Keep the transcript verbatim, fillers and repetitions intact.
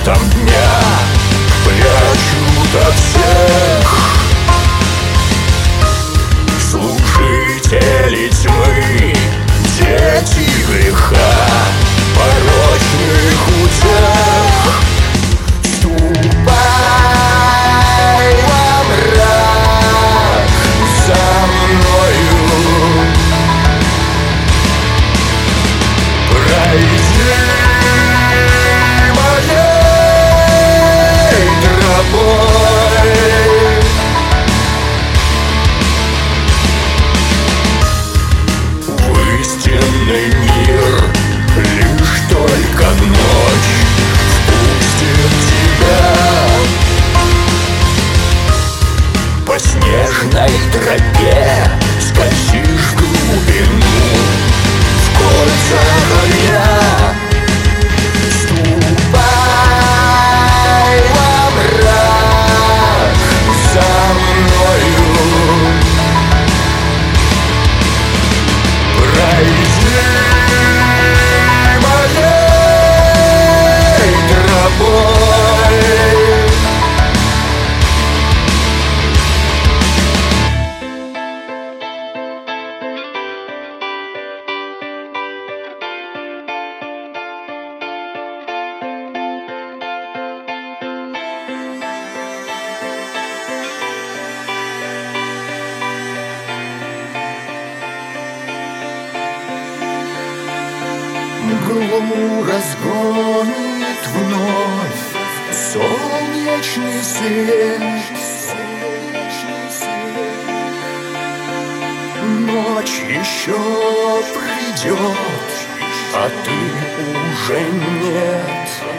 светом дня прячут от всех. Служители тьмы, дети греха, порочных утех. Ступай во мрак за мною, пройди моей тропой. В истинный мир лишь только ночь впустит тебя. По снежной тропе скользишь в глубину, в кольца огня. Ступай во мрак за мною, пройди моей тропой. Мглу разгонит вновь солнечный свет. Ночь еще придет, а ты уже нет.